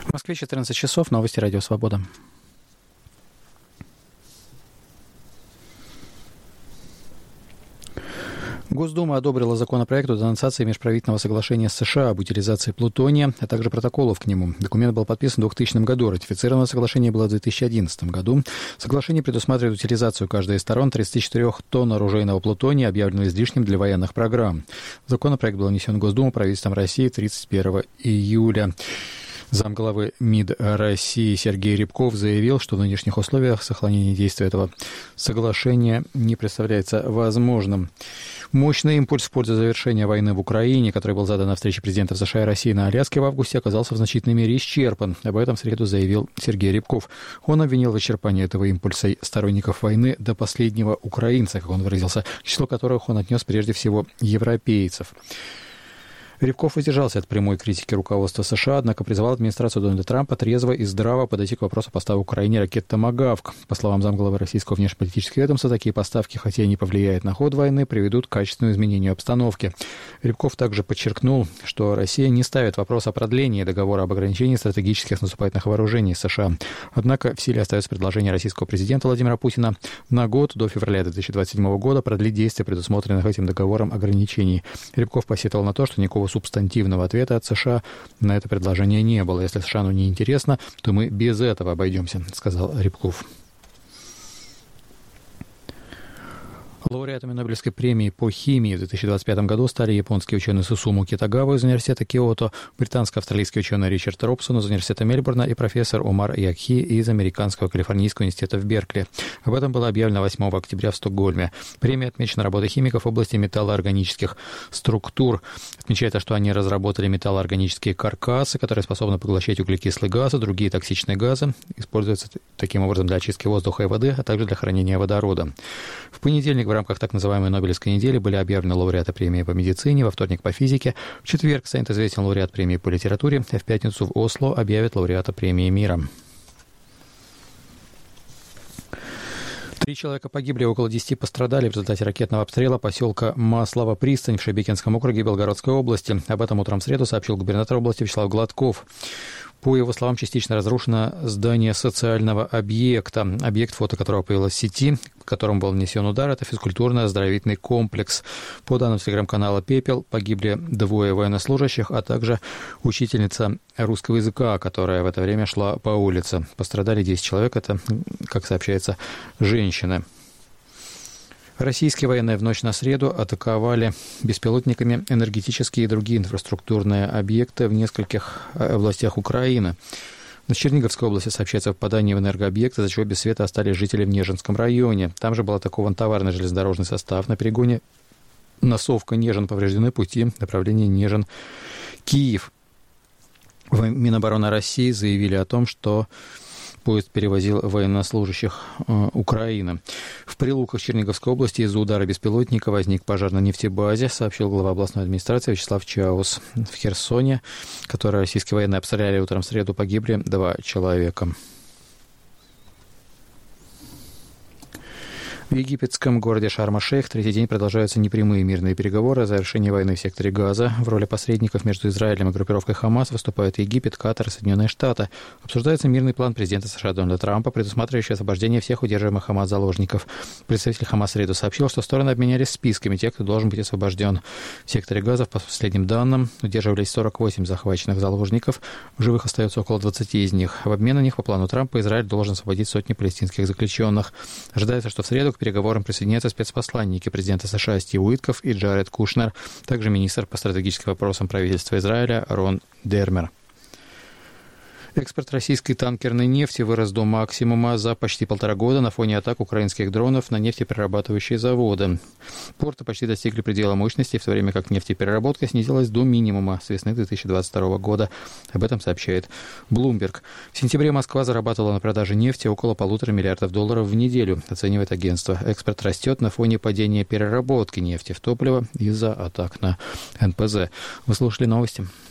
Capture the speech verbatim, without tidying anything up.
В Москве четырнадцать часов, новости Радио Свобода. Госдума одобрила законопроект о денонсации межправительственного соглашения с США об утилизации плутония, а также протоколов к нему. Документ был подписан в двухтысячном году, ратифицировано соглашение было в две тысячи одиннадцатом году. Соглашение предусматривает утилизацию каждой из сторон тридцати четырёх тонн оружейного плутония, объявленного излишним для военных программ. Законопроект был внесен в Госдуму правительством России тридцать первого июля. Замглавы МИД России Сергей Рябков заявил, что в нынешних условиях сохранение действия этого соглашения не представляется возможным. Мощный импульс в пользу завершения войны в Украине, который был задан на встрече президентов США и России на Аляске в августе, оказался в значительной мере исчерпан. Об этом в среду заявил Сергей Рябков. Он обвинил в исчерпании этого импульса сторонников войны до последнего украинца, как он выразился, к числу которых он отнес прежде всего европейцев. Рябков воздержался от прямой критики руководства США, однако призывал администрацию Дональда Трампа трезво и здраво подойти к вопросу поставок Украине ракет «Томагавк». По словам замглавы российского внешнеполитического ведомства, такие поставки, хотя и не повлияют на ход войны, приведут к качественному изменению обстановки. Рябков также подчеркнул, что Россия не ставит вопрос о продлении договора об ограничении стратегических наступательных вооружений США. Однако в силе остается предложение российского президента Владимира Путина на год до февраля две тысячи двадцать седьмого года продлить действия предусмотренных этим договором ограничений. Рябков посетовал на то, что никакого субстантивного ответа от США на это предложение не было. Если США оно не интересно, то мы без этого обойдемся, сказал Рябков. Лауреатами Нобелевской премии по химии в две тысячи двадцать пятом году стали японский ученый Сусуму Китагава из университета Киото, британско-австралийский ученый Ричард Робсон из университета Мельбурна и профессор Омар Якхи из Американского Калифорнийского университета в Беркли. Об этом было объявлено восьмого октября в Стокгольме. Премия отмечена работой химиков в области металлоорганических структур. Отмечается, что они разработали металлоорганические каркасы, которые способны поглощать углекислый газ и другие токсичные газы. Используются таким образом для очистки воздуха и воды, а также для хранения водорода. В понедельник в рамках так называемой Нобелевской недели были объявлены лауреаты премии по медицине, во вторник по физике, в четверг станет известен лауреат премии по литературе, а в пятницу в Осло объявят лауреата премии мира. Три человека погибли, около десяти пострадали в результате ракетного обстрела поселка Маслова-Пристань в Шебекинском округе Белгородской области. Об этом утром в среду сообщил губернатор области Вячеслав Гладков. По его словам, частично разрушено здание социального объекта. Объект, фото которого появилось в сети, в котором был нанесен удар, это физкультурно-оздоровительный комплекс. По данным телеграм-канала «Пепел», погибли двое военнослужащих, а также учительница русского языка, которая в это время шла по улице. Пострадали десять человек, это, как сообщается, женщины. Российские военные в ночь на среду атаковали беспилотниками энергетические и другие инфраструктурные объекты в нескольких областях Украины. В Черниговской области сообщается о попадании в энергообъекты, за чего без света остались жители в Нежинском районе. Там же был атакован товарный железнодорожный состав на перегоне Носовка-Нежин, повреждены пути направления Нежин-Киев. В Минобороны России заявили о том, что поезд перевозил военнослужащих э, Украины. В Прилуках Черниговской области из-за удара беспилотника возник пожар на нефтебазе, сообщил глава областной администрации Вячеслав Чаус. В Херсоне, который российские военные обстреляли утром в среду, погибли два человека. В египетском городе Шарм-эль-Шейх третий день продолжаются непрямые мирные переговоры о завершении войны в секторе Газа. В роли посредников между Израилем и группировкой Хамас выступают Египет, Катар и Соединенные Штаты. Обсуждается мирный план президента США Дональда Трампа, предусматривающий освобождение всех удерживаемых Хамас заложников. Представитель Хамас в среду сообщил, что стороны обменялись списками тех, кто должен быть освобожден. В секторе Газа, по последним данным, удерживались сорок восемь захваченных заложников. В живых остается около двадцати из них. В обмен на них, по плану Трампа, Израиль должен освободить сотни палестинских заключенных. Ожидается, что в среду к переговорам присоединятся спецпосланники президента США Стив Уитков и Джаред Кушнер, также министр по стратегическим вопросам правительства Израиля Рон Дермер. Экспорт российской танкерной нефти вырос до максимума за почти полтора года на фоне атак украинских дронов на нефтеперерабатывающие заводы. Порты почти достигли предела мощности, в то время как нефтепереработка снизилась до минимума с весны две тысячи двадцать второго года. Об этом сообщает Bloomberg. В сентябре Москва зарабатывала на продаже нефти около полутора миллиардов долларов в неделю, оценивает агентство. Экспорт растет на фоне падения переработки нефти в топливо из-за атак на эн пэ зэ. Вы слушали новости.